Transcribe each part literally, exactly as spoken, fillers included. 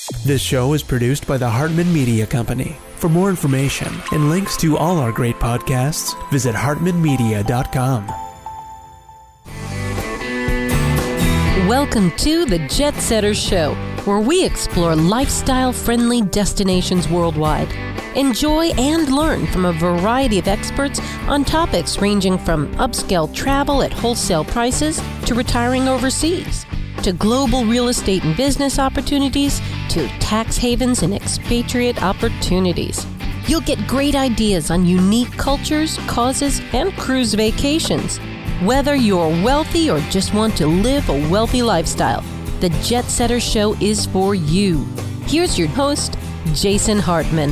This show is produced by the Hartman Media Company. For more information and links to all our great podcasts, visit hartman media dot com. Welcome to the Jet Setters Show, where we explore lifestyle-friendly destinations worldwide. Enjoy and learn from a variety of experts on topics ranging from upscale travel at wholesale prices to retiring overseas, to global real estate and business opportunities, to tax havens and expatriate opportunities. You'll get great ideas on unique cultures, causes, and cruise vacations. Whether you're wealthy or just want to live a wealthy lifestyle, the Jet Setters Show is for you. Here's your host, Jason Hartman.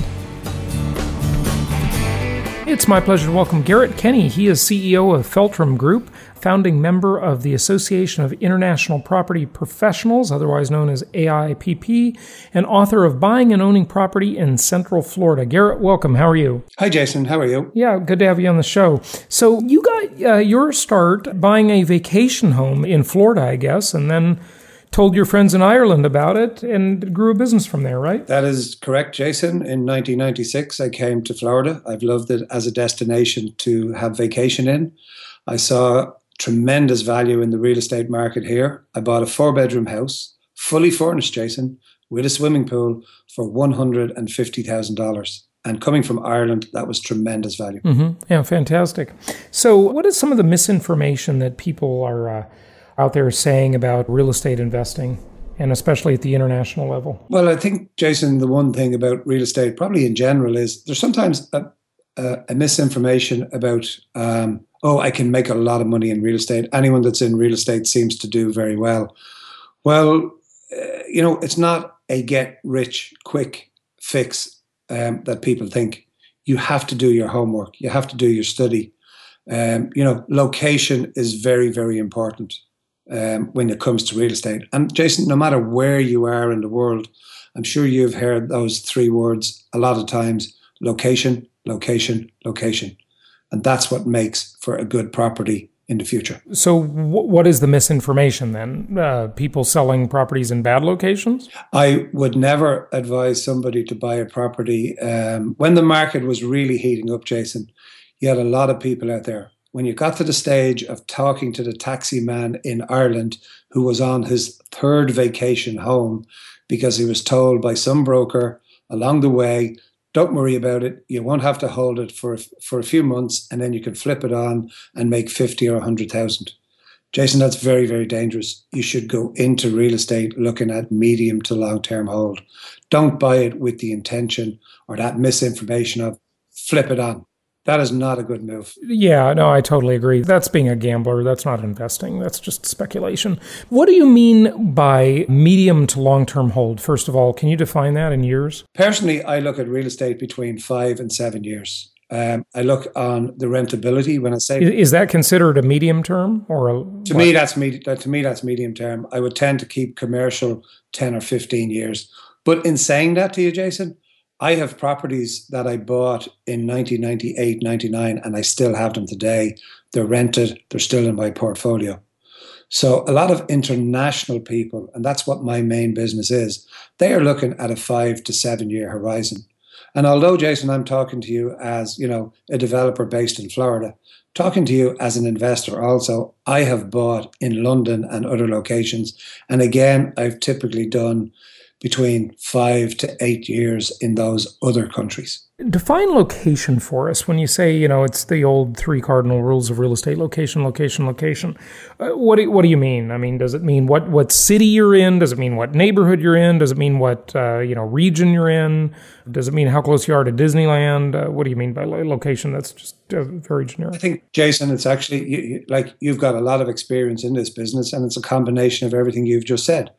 It's my pleasure to welcome Garrett Kenny. He is C E O of Feltram Group, founding member of the Association of International Property Professionals, otherwise known as A I P P, and author of Buying and Owning Property in Central Florida. Garrett, welcome. How are you? Hi, Jason. How are you? Yeah, good to have you on the show. So you got uh, your start buying a vacation home in Florida, I guess, and then told your friends in Ireland about it and grew a business from there, right? That is correct, Jason. In nineteen ninety-six, I came to Florida. I've loved it as a destination to have vacation in. I saw tremendous value in the real estate market here. I bought a four-bedroom house, fully furnished, Jason, with a swimming pool for one hundred fifty thousand dollars. And coming from Ireland, that was tremendous value. Mm-hmm. Yeah, fantastic. So what is some of the misinformation that people are uh, out there saying about real estate investing, and especially at the international level? Well, I think, Jason, the one thing about real estate, probably in general, is there's sometimes a, a, a misinformation about, um, oh, I can make a lot of money in real estate. Anyone that's in real estate seems to do very well. Well, uh, you know, it's not a get-rich-quick fix um, that people think. You have to do your homework. You have to do your study. Um, you know, location is very, very important. Um, when it comes to real estate. And Jason, no matter where you are in the world, I'm sure you've heard those three words a lot of times: location, location, location. And that's what makes for a good property in the future. So w- what is the misinformation then? Uh, people selling properties in bad locations? I would never advise somebody to buy a property. Um, when the market was really heating up, Jason, you had a lot of people out there. When you got to the stage of talking to the taxi man in Ireland who was on his third vacation home because he was told by some broker along the way, don't worry about it, you won't have to hold it for, for a few months and then you can flip it on and make fifty or one hundred thousand. Jason, that's very, very dangerous. You should go into real estate looking at medium to long-term hold. Don't buy it with the intention or that misinformation of flip it on. That is not a good move. Yeah, no, I totally agree. That's being a gambler. That's not investing. That's just speculation. What do you mean by medium to long-term hold? First of all, can you define that in years? Personally, I look at real estate between five and seven years. Um, I look on the rentability when I say... Is that considered a medium term? or a, To me, that's med- to me, that's medium term. I would tend to keep commercial ten or fifteen years. But in saying that to you, Jason, I have properties that I bought in nineteen ninety-eight, ninety-nine, and I still have them today. They're rented. They're still in my portfolio. So a lot of international people, and that's what my main business is, they are looking at a five to seven year horizon. And although, Jason, I'm talking to you as, you know, a developer based in Florida, talking to you as an investor also, I have bought in London and other locations. And again, I've typically done between five to eight years in those other countries. Define location for us. When you say, you know, it's the old three cardinal rules of real estate: location, location, location. Uh, what do, what do you mean? I mean, does it mean what, what city you're in? Does it mean what neighborhood you're in? Does it mean what, uh, you know, region you're in? Does it mean how close you are to Disneyland? Uh, what do you mean by location? That's just uh, very generic. I think, Jason, it's actually, you, you, like, you've got a lot of experience in this business, and it's a combination of everything you've just said.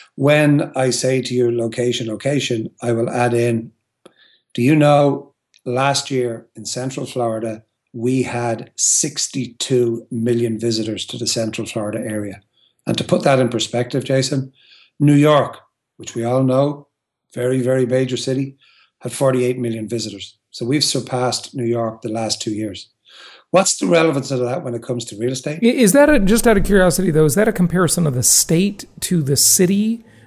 When I say to you location, location, I will add in, do you know last year in Central Florida, we had sixty-two million visitors to the Central Florida area. And to put that in perspective, Jason, New York, which we all know, very, very major city, had forty-eight million visitors. So we've surpassed New York the last two years. What's the relevance of that when it comes to real estate? Is that, a, just out of curiosity though, is that a comparison of the state to the city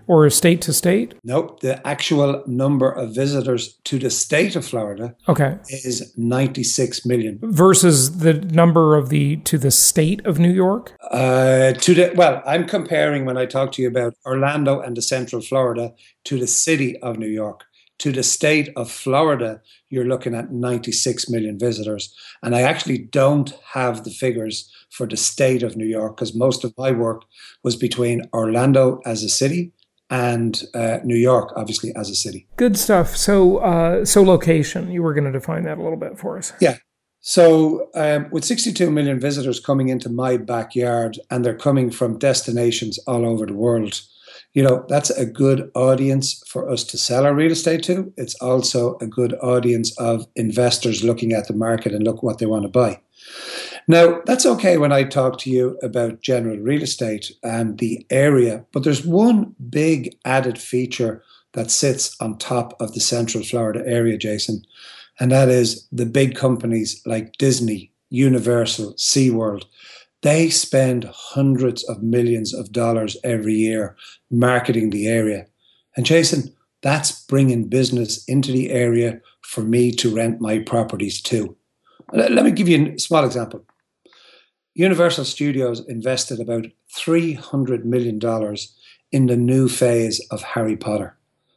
or state to state? Nope. The actual number of visitors to the state of Florida okay. is ninety-six million. Versus the number of the to the state of New York? Uh, to the well, I'm comparing when I talk to you about Orlando and the Central Florida to the city of New York. To the state of Florida, you're looking at ninety-six million visitors. And I actually don't have the figures for the state of New York because most of my work was between Orlando as a city and uh, New York, obviously, as a city. Good stuff. So, uh, so location, you were going to define that a little bit for us. Yeah. So um, with sixty-two million visitors coming into my backyard, and they're coming from destinations all over the world, you know, that's a good audience for us to sell our real estate to. It's also a good audience of investors looking at the market and look what they want to buy. Now, that's okay when I talk to you about general real estate and the area, but there's one big added feature that sits on top of the Central Florida area, Jason, and that is the big companies like Disney, Universal, SeaWorld. They spend hundreds of millions of dollars every year marketing the area. And Jason, that's bringing business into the area for me to rent my properties to. Let me give you a small example. Universal Studios invested about three hundred million dollars in the new phase of Harry Potter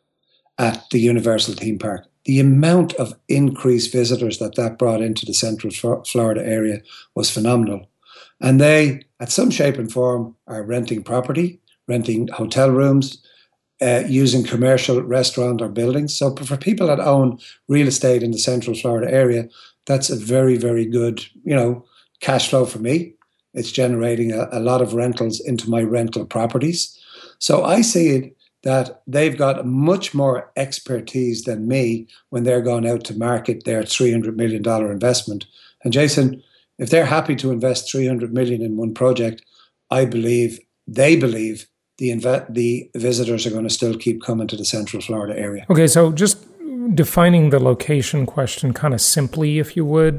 at the Universal theme park. The amount of increased visitors that that brought into the Central Florida area was phenomenal. And they, at some shape and form, are renting property, renting hotel rooms, uh, using commercial restaurant or buildings. So for people that own real estate in the Central Florida area, that's a very, very good, you know, cash flow for me. It's generating a, a lot of rentals into my rental properties. So I see it that they've got much more expertise than me when they're going out to market their three hundred million dollars investment. And Jason, if they're happy to invest three hundred million dollars in one project, I believe, they believe, the inv- the visitors are going to still keep coming to the Central Florida area. Okay, so just defining the location question kind of simply, if you would.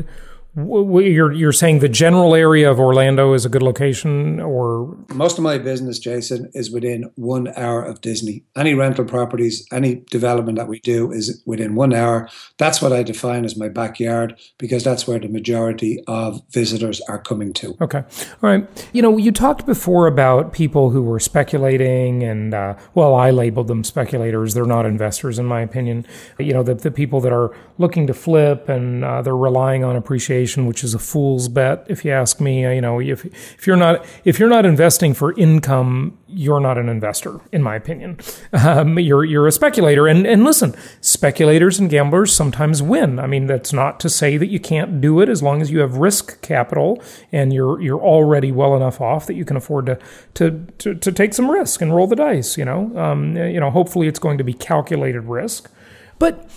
You're you're saying the general area of Orlando is a good location, or? Most of my business, Jason, is within one hour of Disney. Any rental properties, any development that we do is within one hour. That's what I define as my backyard, because that's where the majority of visitors are coming to. Okay. All right. You know, you talked before about people who were speculating and, uh, well, I labeled them speculators. They're not investors, in my opinion. You know, the, the people that are looking to flip and uh, they're relying on appreciation, which is a fool's bet, if you ask me. You know, if if you're not if you're not investing for income, you're not an investor, in my opinion. Um, you're you're a speculator. And and listen, speculators and gamblers sometimes win. I mean, that's not to say that you can't do it as long as you have risk capital and you're you're already well enough off that you can afford to to to, to take some risk and roll the dice. You know, um, you know, hopefully it's going to be calculated risk, but.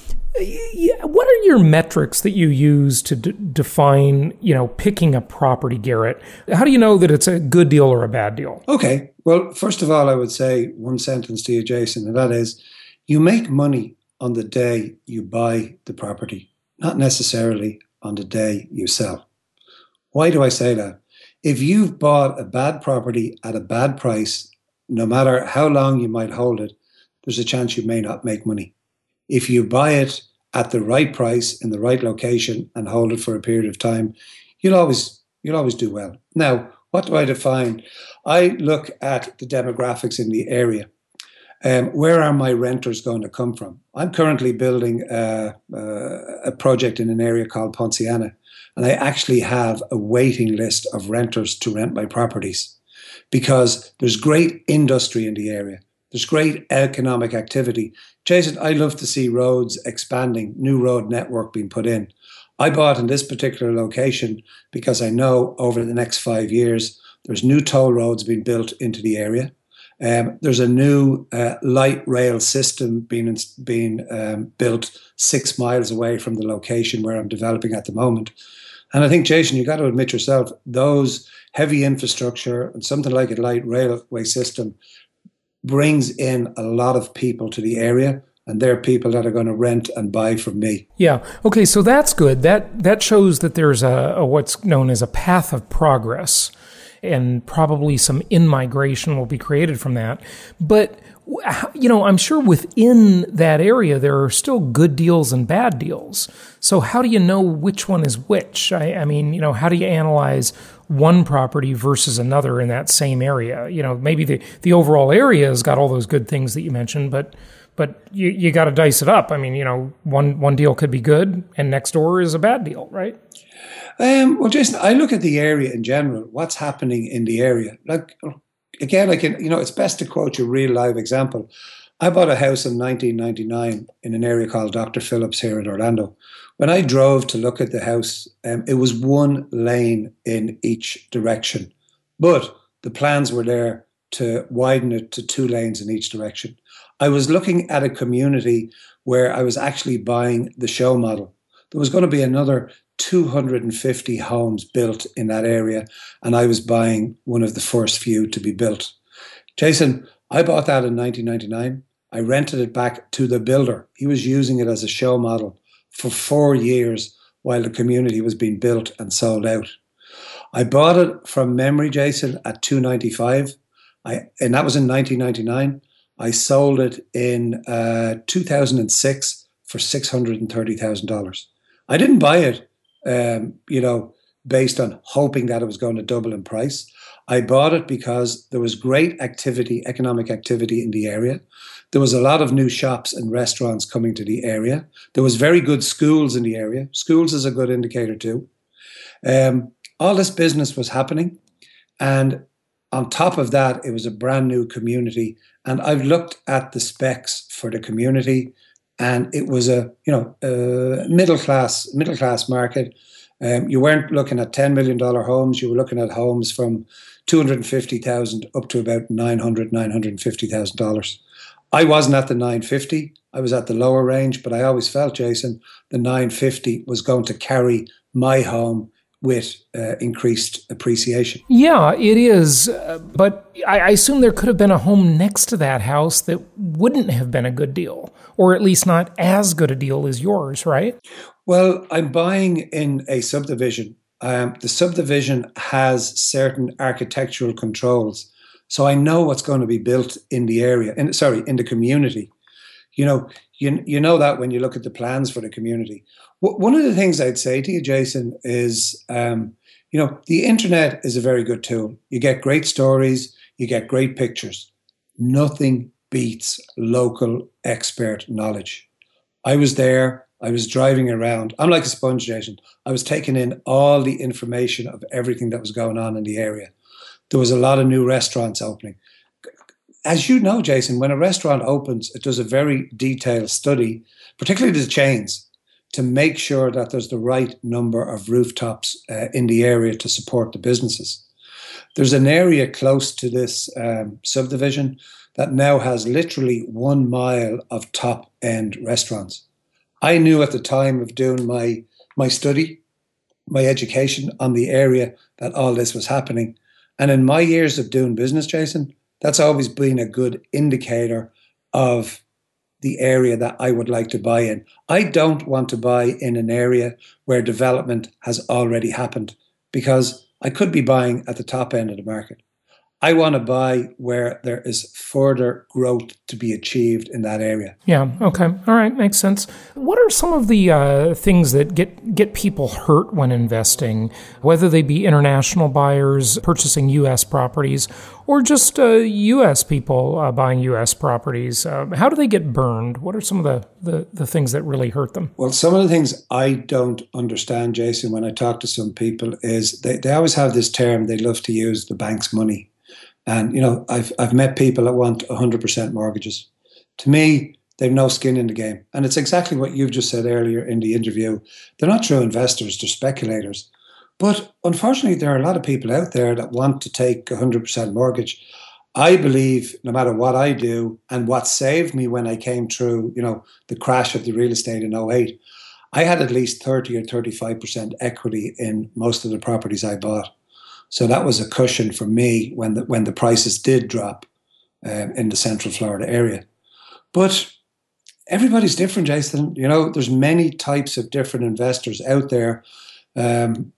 What are your metrics that you use to d- define, you know, picking a property, Garrett? How do you know that it's a good deal or a bad deal? Okay. Well, first of all, I would say one sentence to you, Jason, and that is, you make money on the day you buy the property, not necessarily on the day you sell. Why do I say that? If you've bought a bad property at a bad price, no matter how long you might hold it, there's a chance you may not make money. If you buy it at the right price in the right location and hold it for a period of time, you'll always you'll always do well. Now, what do I define? I look at the demographics in the area. Um, where are my renters going to come from? I'm currently building a, a project in an area called Ponciana, and I actually have a waiting list of renters to rent my properties because there's great industry in the area. There's great economic activity. Jason, I love to see roads expanding, new road network being put in. I bought in this particular location because I know over the next five years, there's new toll roads being built into the area. Um, there's a new uh, light rail system being, being um, built six miles away from the location where I'm developing at the moment. And I think, Jason, you got to admit yourself, those heavy infrastructure and something like a light railway system brings in a lot of people to the area, and they're people that are going to rent and buy from me. Yeah. Okay. So that's good. That that shows that there's a, a what's known as a path of progress, and probably some in-migration will be created from that. But You know, I'm sure within that area, there are still good deals and bad deals. So how do you know which one is which? I, I mean, you know, how do you analyze one property versus another in that same area? You know, maybe the, the overall area has got all those good things that you mentioned, but but you, you got to dice it up. I mean, you know, one, one deal could be good and next door is a bad deal, right? Um, well, Jason, I look at the area in general, what's happening in the area. Like, again, I can, you know, it's best to quote you a real live example. I bought a house in nineteen ninety-nine in an area called Doctor Phillips here in Orlando. When I drove to look at the house, um, it was one lane in each direction, but the plans were there to widen it to two lanes in each direction. I was looking at a community where I was actually buying the show model. There was going to be another two hundred fifty homes built in that area, and I was buying one of the first few to be built. Jason, I bought that in nineteen ninety-nine. I rented it back to the builder. He was using it as a show model for four years while the community was being built and sold out. I bought it from memory, Jason, at two ninety-five, I, and that was in nineteen ninety-nine. I sold it in uh, two thousand six for six hundred thirty thousand dollars. I didn't buy it, um, you know, based on hoping that it was going to double in price. I bought it because there was great activity, economic activity in the area. There was a lot of new shops and restaurants coming to the area. There was very good schools in the area. Schools is a good indicator too. Um, all this business was happening. And on top of that, it was a brand new community. And I've looked at the specs for the community, and it was a, you know, a middle class, middle class market. Um, you weren't looking at ten million dollars homes. You were looking at homes from two hundred fifty thousand dollars up to about nine hundred thousand dollars, nine hundred fifty thousand dollars. I wasn't at the nine fifty. I was at the lower range, but I always felt, Jason, the nine fifty was going to carry my home with uh, increased appreciation. Yeah, it is. Uh, but I, I assume there could have been a home next to that house that wouldn't have been a good deal, or at least not as good a deal as yours, right? Well, I'm buying in a subdivision. Um, the subdivision has certain architectural controls. So I know what's going to be built in the area, in, sorry, in the community. You know, you, you know that when you look at the plans for the community. W- one of the things I'd say to you, Jason, is, um, you know, the internet is a very good tool. You get great stories, you get great pictures. Nothing beats local expert knowledge. I was there. I was driving around. I'm like a sponge, Jason. I was taking in all the information of everything that was going on in the area. There was a lot of new restaurants opening. As you know, Jason, when a restaurant opens, it does a very detailed study, particularly the chains, to make sure that there's the right number of rooftops uh, in the area to support the businesses. There's an area close to this um, subdivision that now has literally one mile of top-end restaurants. I knew at the time of doing my my study, my education on the area, that all this was happening. And in my years of doing business, Jason, that's always been a good indicator of the area that I would like to buy in. I don't want to buy in an area where development has already happened, because I could be buying at the top end of the market. I want to buy where there is further growth to be achieved in that area. Yeah, okay. All right, makes sense. What are some of the uh, things that get, get people hurt when investing, whether they be international buyers purchasing U S properties or just uh, U S people uh, buying U S properties? Uh, how do they get burned? What are some of the, the, the things that really hurt them? Well, some of the things I don't understand, Jason, when I talk to some people is they, they always have this term, they love to use the bank's money. And, you know, I've I've met people that want one hundred percent mortgages. To me, they've no skin in the game. And it's exactly what you've just said earlier in the interview. They're not true investors, they're speculators. But unfortunately, there are a lot of people out there that want to take a one hundred percent mortgage. I believe no matter what I do, and what saved me when I came through, you know, the crash of the real estate in oh eight, I had at least thirty or thirty-five percent equity in most of the properties I bought. So that was a cushion for me when the when the prices did drop um, in the Central Florida area. But everybody's different, Jason. You know, there's many types of different investors out there. Um,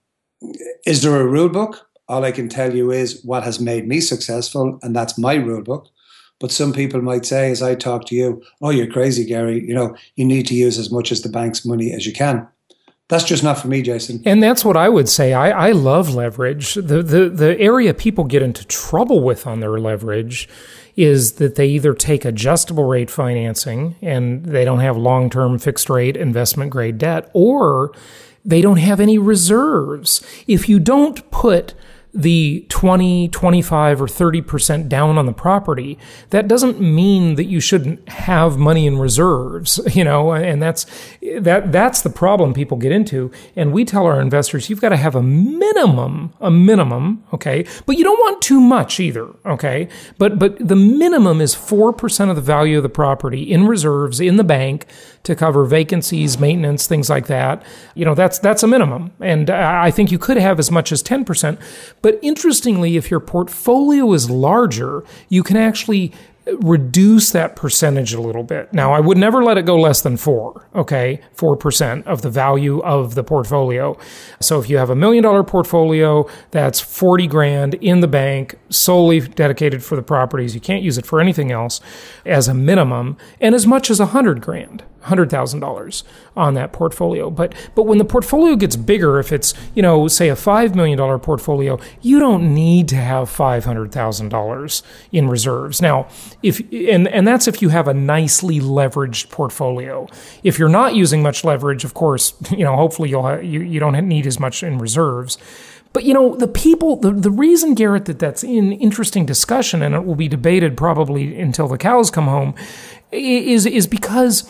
is there a rule book? All I can tell you is what has made me successful, and that's my rule book. But some people might say, as I talk to you, oh, you're crazy, Gary. You know, you need to use as much as the bank's money as you can. That's just not for me, Jason. And that's what I would say. I, I love leverage. The, the the area people get into trouble with on their leverage is that they either take adjustable rate financing and they don't have long-term fixed rate investment grade debt, or they don't have any reserves. If you don't put the twenty, twenty-five, or thirty percent down on the property, that doesn't mean that you shouldn't have money in reserves, you know, and that's that that's the problem people get into. And we tell our investors, you've got to have a minimum, a minimum, okay? But you don't want too much either, okay? But but the minimum is four percent of the value of the property in reserves in the bank to cover vacancies, maintenance, things like that. You know, that's that's a minimum. And I think you could have as much as ten percent. But interestingly, if your portfolio is larger, you can actually reduce that percentage a little bit. Now, I would never let it go less than four, okay? four percent of the value of the portfolio. So if you have a million dollar portfolio, that's forty grand in the bank, solely dedicated for the properties. You can't use it for anything else as a minimum, and as much as a hundred grand. one hundred thousand dollars on that portfolio. But but when the portfolio gets bigger, if it's, you know, say a five million dollars portfolio, you don't need to have five hundred thousand dollars in reserves. Now, if and, and that's if you have a nicely leveraged portfolio. If you're not using much leverage, of course, you know, hopefully you'll have, you, you don't need as much in reserves. But, you know, the people, the, the reason, Garrett, that that's an interesting discussion, and it will be debated probably until the cows come home, is is because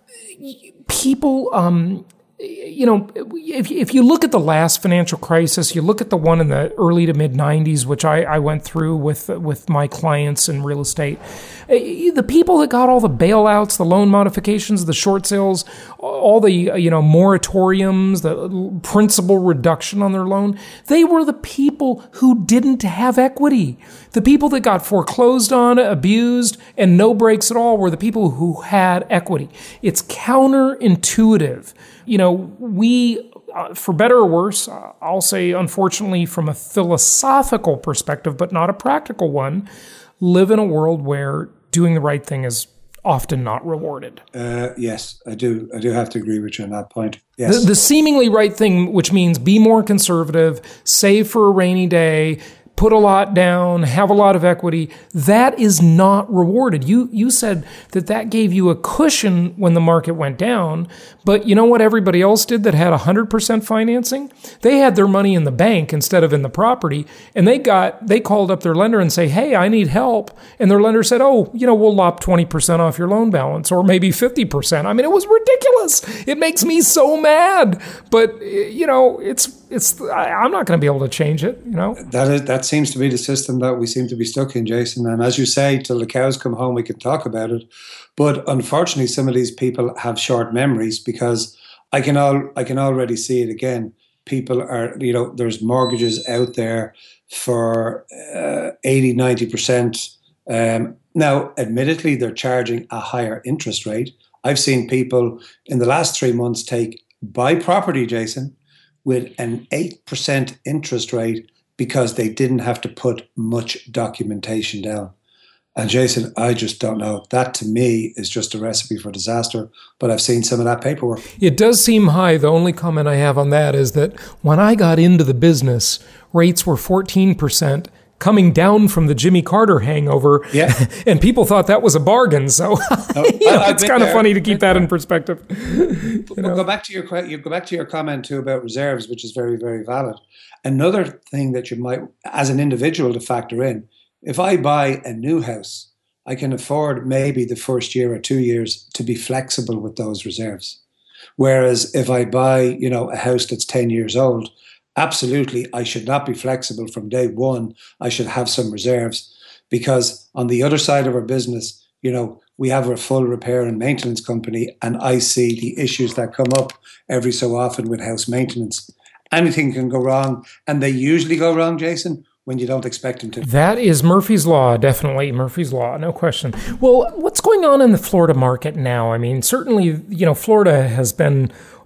people, um, you know, if if you look at the last financial crisis, you look at the one in the early to mid nineties, which I, I went through with with my clients in real estate. The people that got all the bailouts, the loan modifications, the short sales, all the, you know, moratoriums, the principal reduction on their loan, they were the people who didn't have equity. The people that got foreclosed on, abused, and no breaks at all were the people who had equity. It's counterintuitive. You know, we, uh, for better or worse, uh, I'll say, unfortunately, from a philosophical perspective, but not a practical one, live in a world where doing the right thing is often not rewarded. Uh, yes, I do. I do have to agree with you on that point. Yes. The, the seemingly right thing, which means be more conservative, save for a rainy day, put a lot down, have a lot of equity, that is not rewarded. You you said that that gave you a cushion when the market went down, but you know what everybody else did that had one hundred percent financing? They had their money in the bank instead of in the property, and they got they called up their lender and say, hey, I need help. And their lender said, oh, you know, we'll lop twenty percent off your loan balance, or maybe fifty percent. I mean, it was ridiculous. It makes me so mad. But, you know, it's it's I'm not going to be able to change it, you know? That is that seems to be the system that we seem to be stuck in, Jason. And as you say, till the cows come home, we can talk about it. But unfortunately, some of these people have short memories, because I can all I can already see it again. People are, you know, there's mortgages out there for uh, eighty, ninety percent. Um, now, admittedly, they're charging a higher interest rate. I've seen people in the last three months take buy property, Jason, with an eight percent interest rate because they didn't have to put much documentation down. And Jason, I just don't know. That to me is just a recipe for disaster, but I've seen some of that paperwork. It does seem high. The only comment I have on that is that when I got into the business, rates were fourteen percent, coming down from the Jimmy Carter hangover. Yeah. And people thought that was a bargain. So no, you know, it's kind of funny to keep that in perspective. You know? Go back to your you go back to your comment too about reserves, which is very, very valid. Another thing that you might, as an individual, to factor in, if I buy a new house, I can afford maybe the first year or two years to be flexible with those reserves. Whereas if I buy, you know, a house that's ten years old, absolutely, I should not be flexible from day one. I should have some reserves, because on the other side of our business, you know, we have a full repair and maintenance company, and I see the issues that come up every so often with house maintenance. Anything can go wrong, and they usually go wrong, Jason, when you don't expect them to. That is Murphy's Law, definitely. Murphy's Law, no question. Well, what's going on in the Florida market now? I mean, certainly, you know, Florida has been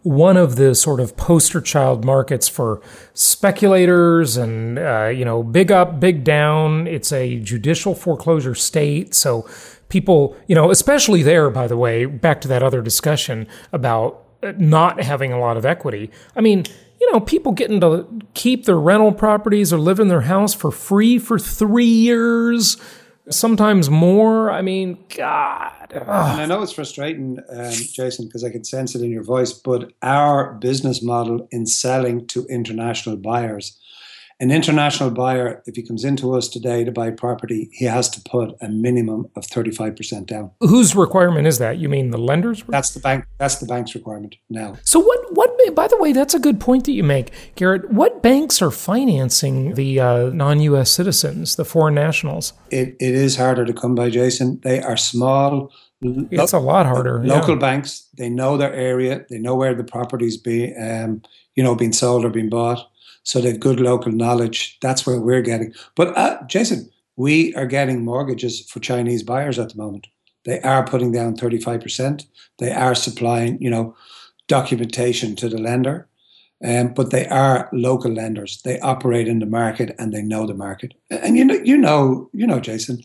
one of the sort of poster child markets for speculators and, uh, you know, big up, big down. It's a judicial foreclosure state. So people, you know, especially there, by the way, back to that other discussion about not having a lot of equity. I mean, you know, people getting to keep their rental properties or live in their house for free for three years, sometimes more. I mean, God. Ugh. And I know it's frustrating, um, Jason, because I can sense it in your voice, but our business model in selling to international buyers, an international buyer, if he comes into us today to buy property, he has to put a minimum of thirty-five percent down. Whose requirement is that? You mean the lender's? That's the bank. That's the bank's requirement now. So what, what, by the way, that's a good point that you make, Garrett. What banks are financing the uh, non-U S citizens, the foreign nationals? It, it is harder to come by, Jason. They are small. It's lo- a lot harder. Local yeah. banks, they know their area. They know where the property's be, um, you know, being sold or being bought. So they've good local knowledge. That's where we're getting. But uh, Jason, we are getting mortgages for Chinese buyers at the moment. They are putting down thirty-five percent. They are supplying, you know, documentation to the lender. Um, but they are local lenders. They operate in the market and they know the market. And you know, you know, you know, Jason,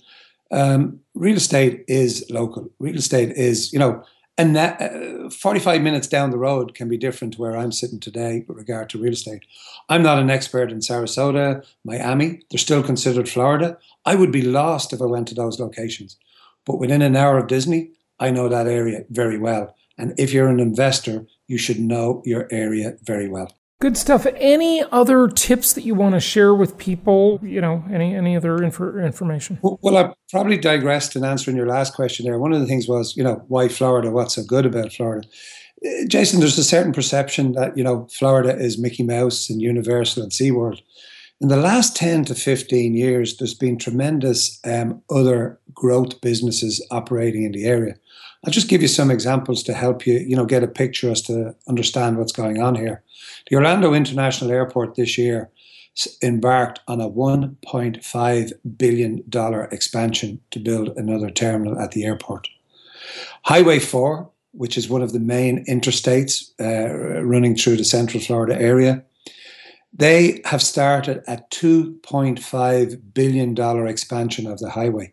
um, real estate is local. Real estate is, you know, and that, uh, forty-five minutes down the road can be different to where I'm sitting today with regard to real estate. I'm not an expert in Sarasota, Miami. They're still considered Florida. I would be lost if I went to those locations. But within an hour of Disney, I know that area very well. And if you're an investor, you should know your area very well. Good stuff. Any other tips that you want to share with people? You know, any any other inf- information? Well, well, I probably digressed in answering your last question there. One of the things was, you know, why Florida? What's so good about Florida? Uh, Jason, there's a certain perception that, you know, Florida is Mickey Mouse and Universal and SeaWorld. In the last ten to fifteen years, there's been tremendous um, other growth businesses operating in the area. I'll just give you some examples to help you, you know, get a picture as to understand what's going on here. The Orlando International Airport this year embarked on a one point five billion dollars expansion to build another terminal at the airport. Highway four, which is one of the main interstates uh, running through the Central Florida area, they have started a two point five billion dollars expansion of the highway.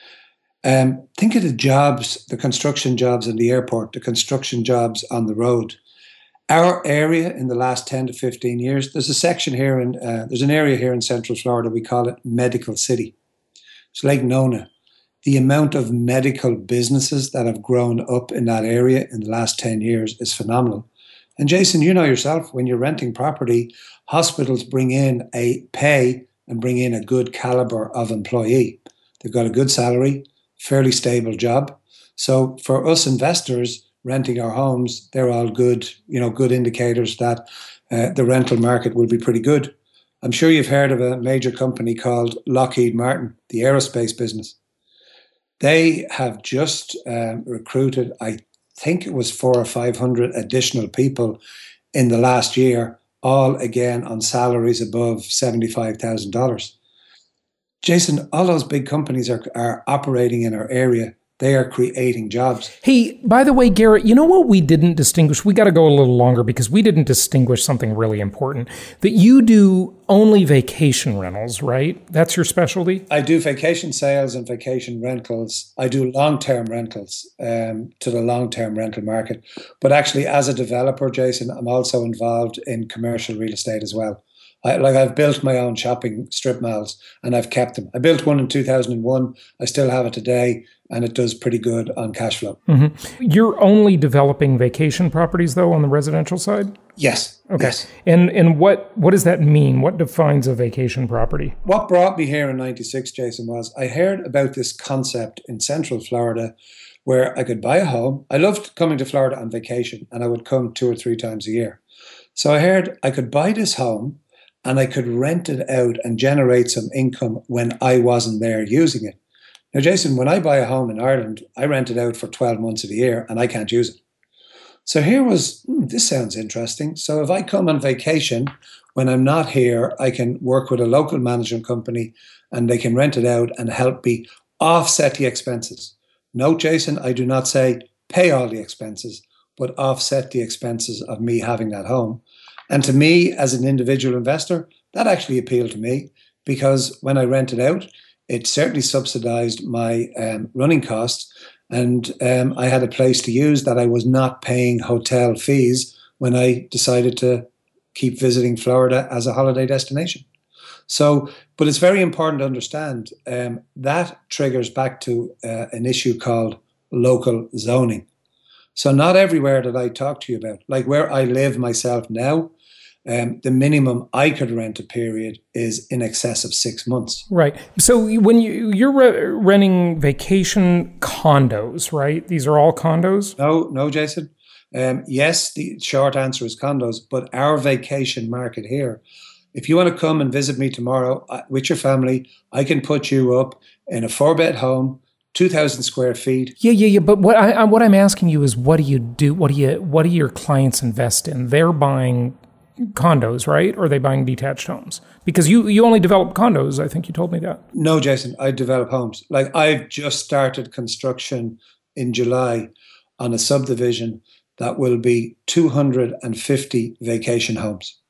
Um, think of the jobs, the construction jobs in the airport, the construction jobs on the road. Our area in the last ten to fifteen years, there's a section here, in, uh, there's an area here in Central Florida, we call it Medical City. It's Lake Nona. The amount of medical businesses that have grown up in that area in the last ten years is phenomenal. And Jason, you know yourself, when you're renting property, hospitals bring in a pay and bring in a good caliber of employee. They've got a good salary, fairly stable job. So for us investors renting our homes, they're all good, you know, good indicators that uh, the rental market will be pretty good. I'm sure you've heard of a major company called Lockheed Martin, the aerospace business. They have just um, recruited, I think it was four or five hundred additional people in the last year, all again on salaries above seventy-five thousand dollars. Jason, all those big companies are, are operating in our area. They are creating jobs. Hey, by the way, Garrett, you know what we didn't distinguish? We got to go a little longer because we didn't distinguish something really important. That you do only vacation rentals, right? That's your specialty? I do vacation sales and vacation rentals. I do long-term rentals um, to the long-term rental market. But actually, as a developer, Jason, I'm also involved in commercial real estate as well. I, like I've built my own shopping strip malls and I've kept them. I built one in two thousand one. I still have it today and it does pretty good on cash flow. Mm-hmm. You're only developing vacation properties though on the residential side? Yes. Okay. Yes. And and what, what does that mean? What defines a vacation property? What brought me here in ninety-six, Jason, was I heard about this concept in Central Florida where I could buy a home. I loved coming to Florida on vacation and I would come two or three times a year. So I heard I could buy this home and I could rent it out and generate some income when I wasn't there using it. Now, Jason, when I buy a home in Ireland, I rent it out for twelve months of the year and I can't use it. So here was, hmm, this sounds interesting. So if I come on vacation, when I'm not here, I can work with a local management company and they can rent it out and help me offset the expenses. Note, Jason, I do not say pay all the expenses, but offset the expenses of me having that home. And to me, as an individual investor, that actually appealed to me because when I rented out, it certainly subsidized my um, running costs. And um, I had a place to use that I was not paying hotel fees when I decided to keep visiting Florida as a holiday destination. So, but it's very important to understand um, that triggers back to uh, an issue called local zoning. So not everywhere that I talk to you about, like where I live myself now, Um, the minimum I could rent a period is in excess of six months. Right. So when you, you're re- renting vacation condos, right? These are all condos? No, no, Jason. Um, yes, the short answer is condos, but our vacation market here, if you want to come and visit me tomorrow uh, with your family, I can put you up in a four-bed home, two thousand square feet. Yeah, yeah, yeah. But what I, I what I'm asking you is, what do you do? What do you what do your clients invest in? They're buying condos, right? Or are they buying detached homes? Because you, you only develop condos. I think you told me that. No, Jason, I develop homes. Like I've just started construction in July on a subdivision that will be two hundred fifty vacation homes.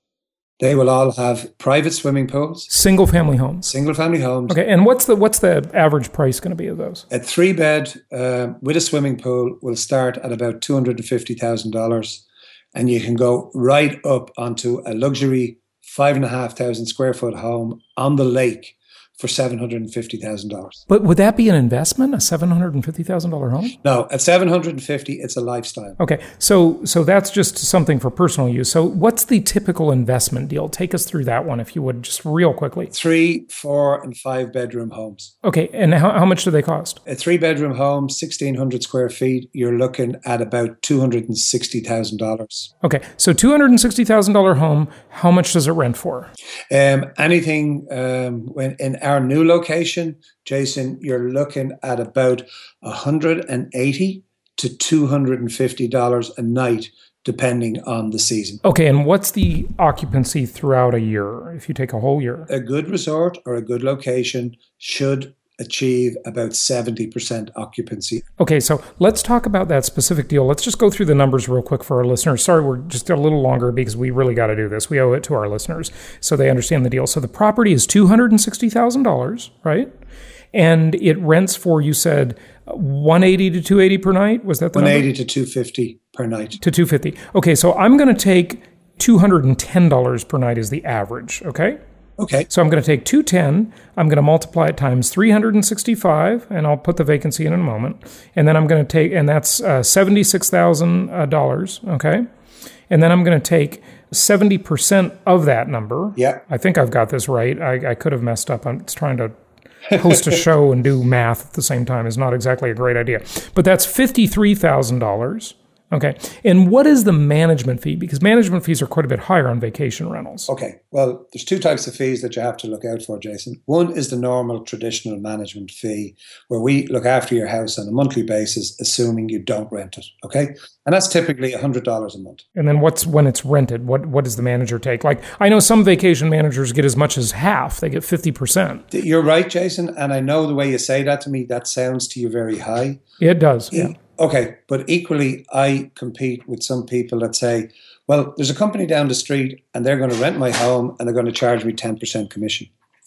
They will all have private swimming pools. Single family homes. Single family homes. Okay, and what's the what's the average price going to be of those? A three bed uh, with a swimming pool will start at about two hundred fifty thousand dollars. And you can go right up onto a luxury five and a half thousand square foot home on the lake for seven hundred fifty thousand dollars. But would that be an investment, a seven hundred fifty thousand dollars home? No, at seven hundred fifty, it's a lifestyle. Okay, so so that's just something for personal use. So what's the typical investment deal? Take us through that one, if you would, just real quickly. Three, four, and five bedroom homes. Okay, and how, how much do they cost? A three bedroom home, sixteen hundred square feet, you're looking at about two hundred sixty thousand dollars. Okay, so two hundred sixty thousand dollars home, how much does it rent for? Um, anything um, when in our new location, Jason, you're looking at about one hundred eighty to two hundred fifty dollars a night, depending on the season. Okay, and what's the occupancy throughout a year, if you take a whole year? A good resort or a good location should achieve about seventy percent occupancy. Okay, so let's talk about that specific deal. Let's just go through the numbers real quick for our listeners. Sorry, we're just a little longer because we really got to do this. We owe it to our listeners so they understand the deal. So the property is two hundred sixty thousand dollars, right? And it rents for, you said, one hundred eighty to two hundred eighty per night? Was that the one hundred eighty number? to two hundred fifty per night. To two hundred fifty. Okay, so I'm going to take two hundred ten dollars per night is the average, okay? Okay. So I'm going to take two hundred ten, I'm going to multiply it times three hundred sixty-five, and I'll put the vacancy in in a moment. And then I'm going to take, and that's uh, seventy-six thousand dollars, okay? And then I'm going to take seventy percent of that number. Yeah. I think I've got this right. I, I could have messed up. I'm trying to host a show and do math at the same time is not exactly a great idea. But that's fifty-three thousand dollars. Okay. And what is the management fee? Because management fees are quite a bit higher on vacation rentals. Okay. Well, there's two types of fees that you have to look out for, Jason. One is the normal traditional management fee, where we look after your house on a monthly basis, assuming you don't rent it. Okay. And that's typically one hundred dollars a month. And then what's when it's rented? What what does the manager take? Like, I know some vacation managers get as much as half. They get fifty percent. You're right, Jason. And I know the way you say that to me, that sounds to you very high. It does. Yeah. Okay, but equally, I compete with some people that say, well, there's a company down the street and they're going to rent my home and they're going to charge me ten percent commission.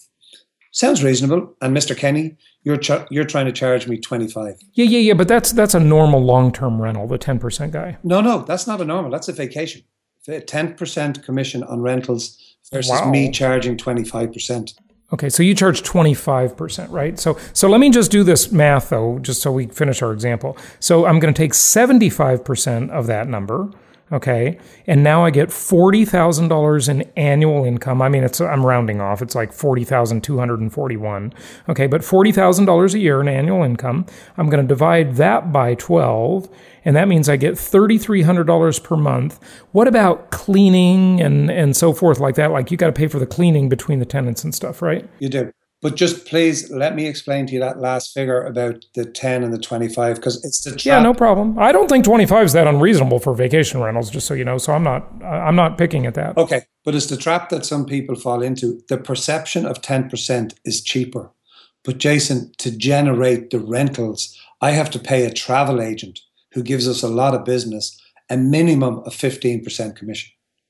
Sounds reasonable. And Mister Kenny, you're ch- you're trying to charge me twenty-five. Yeah, yeah, yeah, but that's that's a normal long-term rental, the ten percent guy. No, no, that's not a normal. That's a vacation. ten percent commission on rentals versus Wow. me charging twenty-five percent. Okay, so you charge twenty-five percent, right? So so let me just do this math, though, just so we finish our example. So I'm going to take seventy-five percent of that number, okay? And now I get forty thousand dollars in annual income. I mean, it's I'm rounding off. It's like forty thousand two hundred forty-one. Okay, but forty thousand dollars a year in annual income. I'm going to divide that by twelve, and that means I get three thousand three hundred dollars per month. What about cleaning and, and so forth like that? Like, you got to pay for the cleaning between the tenants and stuff, right? You do. But just please let me explain to you that last figure about the ten and the twenty-five, because it's the trap. Yeah, no problem. I don't think twenty-five is that unreasonable for vacation rentals, just so you know. So I'm not I'm not picking at that. Okay, but it's the trap that some people fall into. The perception of ten percent is cheaper. But Jason, to generate the rentals, I have to pay a travel agent who gives us a lot of business, a minimum of fifteen percent commission.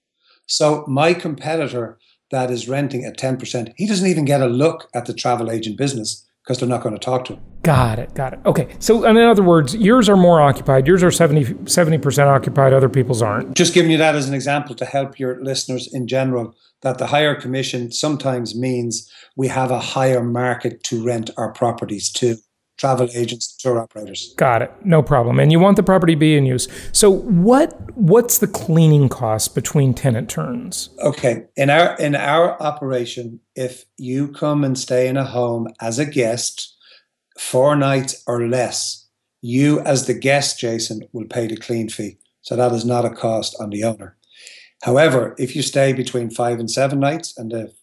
So my competitor that is renting at ten percent, he doesn't even get a look at the travel agent business because they're not going to talk to him. Got it, got it. Okay, so in other words, yours are more occupied. Yours are seventy percent occupied, other people's aren't. Just giving you that as an example to help your listeners in general, that the higher commission sometimes means we have a higher market to rent our properties to. Travel agents, tour operators. Got it. No problem. And you want the property to be in use. So what what's the cleaning cost between tenant turns? Okay. In our in our operation, if you come and stay in a home as a guest, four nights or less, you as the guest, Jason, will pay the clean fee. So that is not a cost on the owner. However, if you stay between five and seven nights and the,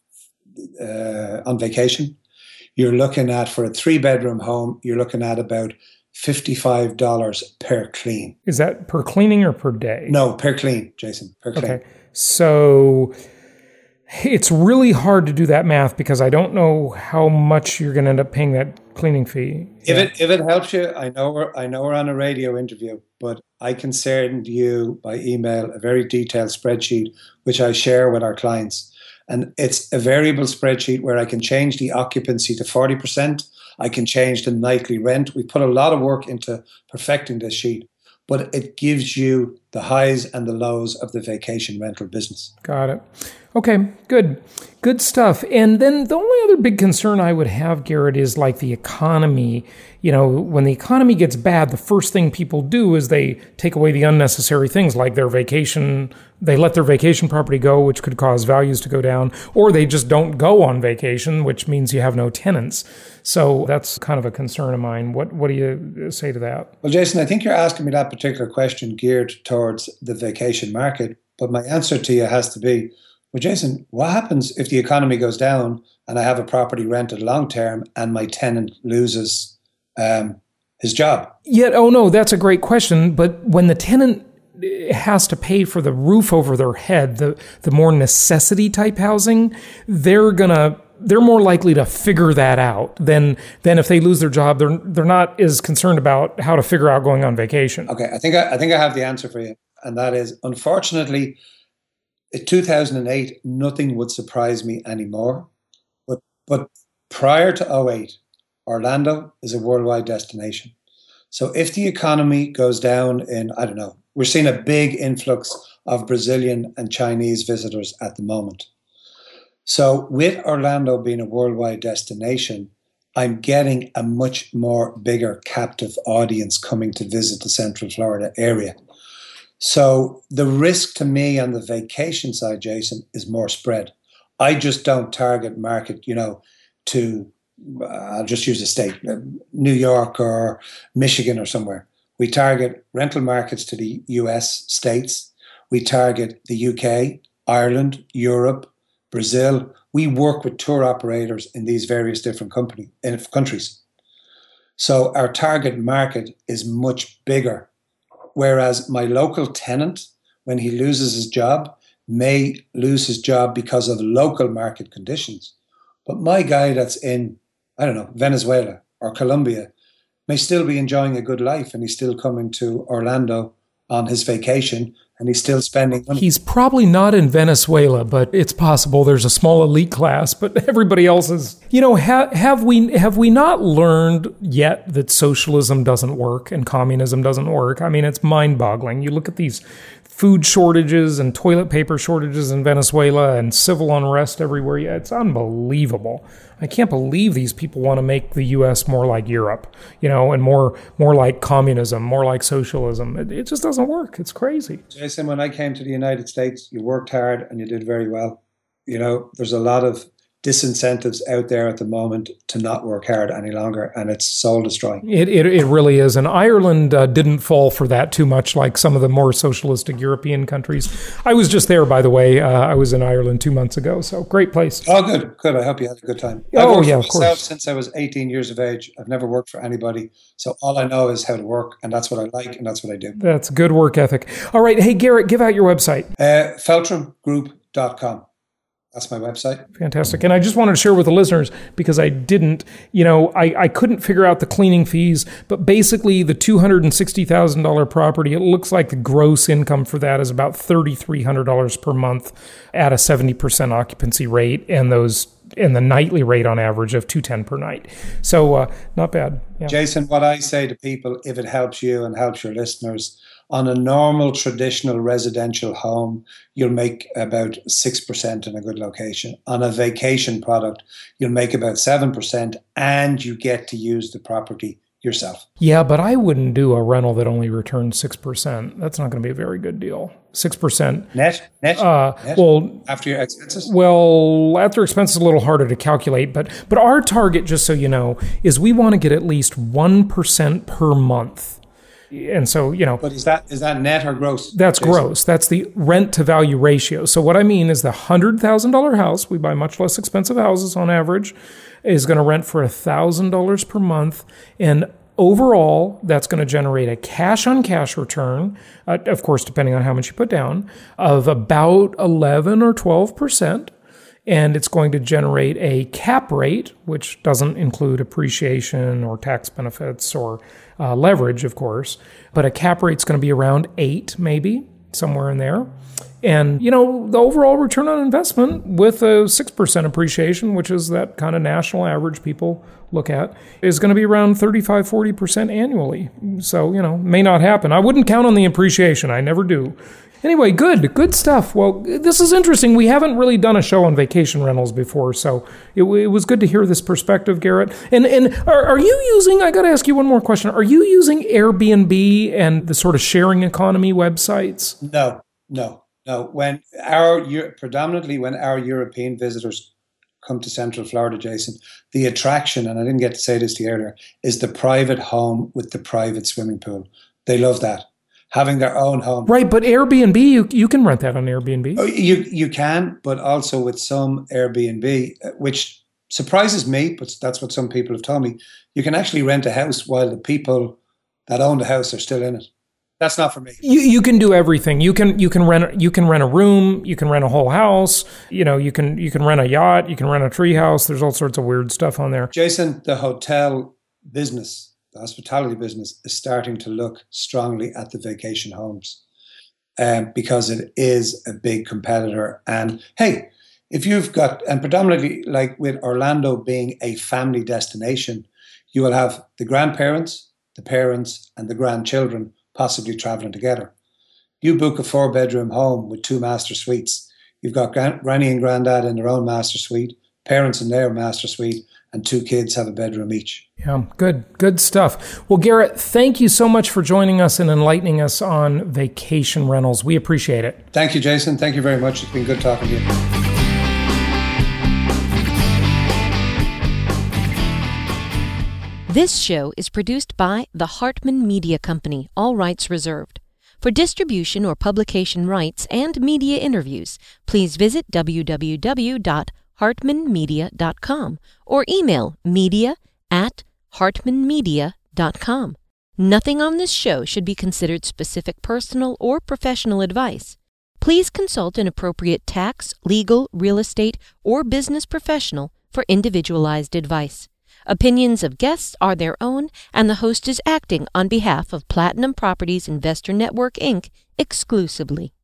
uh, on vacation, you're looking at, for a three-bedroom home, you're looking at about fifty-five dollars per clean. Is that per cleaning or per day? No, per clean, Jason, per clean. Okay, so it's really hard to do that math because I don't know how much you're going to end up paying that cleaning fee. If yeah. it if it helps you, I know we're I know we're on a radio interview, but I can send you by email a very detailed spreadsheet which I share with our clients. And it's a variable spreadsheet where I can change the occupancy to forty percent. I can change the nightly rent. We put a lot of work into perfecting this sheet, but it gives you the highs and the lows of the vacation rental business. Got it. Okay, good. Good stuff. And then the only other big concern I would have, Garrett, is like the economy. You know, when the economy gets bad, the first thing people do is they take away the unnecessary things like their vacation. They let their vacation property go, which could cause values to go down, or they just don't go on vacation, which means you have no tenants. So that's kind of a concern of mine. What what do you say to that? Well, Jason, I think you're asking me that particular question geared towards the vacation market, but my answer to you has to be, well, Jason, what happens if the economy goes down and I have a property rented long term and my tenant loses um, his job? Yet, oh no, that's a great question. But when the tenant has to pay for the roof over their head, the the more necessity type housing, they're gonna they're more likely to figure that out than than if they lose their job. They're they're not as concerned about how to figure out going on vacation. Okay, I think I, I think I have the answer for you, and that is, unfortunately, in two thousand eight, nothing would surprise me anymore. But but prior to oh eight, Orlando is a worldwide destination. So if the economy goes down in, I don't know, we're seeing a big influx of Brazilian and Chinese visitors at the moment. So with Orlando being a worldwide destination, I'm getting a much more bigger captive audience coming to visit the Central Florida area. So the risk to me on the vacation side, Jason, is more spread. I just don't target market, you know, to, uh, I'll just use a state, uh, New York or Michigan or somewhere. We target rental markets to the U S states. We target the U K, Ireland, Europe, Brazil. We work with tour operators in these various different company, in countries. So our target market is much bigger. Whereas my local tenant, when he loses his job, may lose his job because of local market conditions. But my guy that's in, I don't know, Venezuela or Colombia may still be enjoying a good life, and he's still coming to Orlando on his vacation, and he's still spending money. He's probably not in Venezuela, but it's possible. There's a small elite class, but everybody else is. You know, ha- have we have we not learned yet that socialism doesn't work and communism doesn't work? I mean, it's mind-boggling. You look at these food shortages and toilet paper shortages in Venezuela and civil unrest everywhere. Yeah, it's unbelievable. I can't believe these people want to make the U S more like Europe, you know, and more more like communism, more like socialism. It, it just doesn't work. It's crazy. Jason, when I came to the United States, you worked hard and you did very well. You know, there's a lot of disincentives out there at the moment to not work hard any longer, and it's soul destroying. It it, it really is. And Ireland uh, didn't fall for that too much like some of the more socialistic European countries. I was just there, by the way. Uh, I was in Ireland two months ago, so great place. Oh, good, good. I hope you had a good time. Oh, I've worked yeah, for of myself course. Since I was eighteen years of age. I've never worked for anybody, so all I know is how to work, and that's what I like, and that's what I do. That's good work ethic. All right. Hey, Garrett, give out your website. Uh, Feltram Group dot com. That's my website. Fantastic. And I just wanted to share with the listeners, because I didn't, you know, I, I couldn't figure out the cleaning fees, but basically the two hundred sixty thousand dollars property, it looks like the gross income for that is about three thousand three hundred dollars per month at a seventy percent occupancy rate, and those and the nightly rate on average of two hundred ten dollars per night. So uh, not bad. Yeah. Jason, what I say to people, if it helps you and helps your listeners, on a normal traditional residential home, you'll make about six percent in a good location. On a vacation product, you'll make about seven percent, and you get to use the property yourself. Yeah, but I wouldn't do a rental that only returns six percent. That's not going to be a very good deal. six percent. Net? Net? Uh, Net? Well, after your expenses? Well, after expenses is a little harder to calculate, but but our target, just so you know, is we want to get at least one percent per month. And so, you know. But is that is that net or gross? That's Jason? Gross. That's the rent to value ratio. So what I mean is the one hundred thousand dollars house, we buy much less expensive houses on average, is going to rent for one thousand dollars per month. And overall, that's going to generate a cash on cash return, uh, of course, depending on how much you put down, of about eleven or twelve percent. And it's going to generate a cap rate, which doesn't include appreciation or tax benefits or uh, leverage, of course. But a cap rate's going to be around eight, maybe, somewhere in there. And, you know, the overall return on investment with a six percent appreciation, which is that kind of national average people look at, is going to be around thirty-five, forty percent annually. So, you know, may not happen. I wouldn't count on the appreciation. I never do. Anyway, good, good stuff. Well, this is interesting. We haven't really done a show on vacation rentals before, so it, it was good to hear this perspective, Garrett. And and are, are you using, I got to ask you one more question, are you using Airbnb and the sort of sharing economy websites? No, no, no. When our, predominantly when our European visitors come to Central Florida, Jason, the attraction, and I didn't get to say this to you earlier, is the private home with the private swimming pool. They love that. Having their own home. Right, but Airbnb, you you can rent that on Airbnb. Oh, you you can, but also with some Airbnb, which surprises me, but that's what some people have told me, you can actually rent a house while the people that own the house are still in it. That's not for me. You you can do everything. You can you can rent you can rent a room, you can rent a whole house, you know, you can you can rent a yacht, you can rent a tree house. There's all sorts of weird stuff on there. Jason, the hotel business, the hospitality business is starting to look strongly at the vacation homes um, because it is a big competitor. And hey, if you've got, and predominantly like with Orlando being a family destination, you will have the grandparents, the parents, and the grandchildren possibly traveling together. You book a four bedroom home with two master suites. You've got gran- granny and granddad in their own master suite, parents in their master suite, and two kids have a bedroom each. Yeah, good, good stuff. Well, Garrett, thank you so much for joining us and enlightening us on vacation rentals. We appreciate it. Thank you, Jason. Thank you very much. It's been good talking to you. This show is produced by the Hartman Media Company, all rights reserved. For distribution or publication rights and media interviews, please visit w w w dot hartman media dot com or email media at hartman media dot com. Nothing on this show should be considered specific personal or professional advice. Please consult an appropriate tax, legal, real estate, or business professional for individualized advice. Opinions of guests are their own, and the host is acting on behalf of Platinum Properties Investor Network, Incorporated exclusively.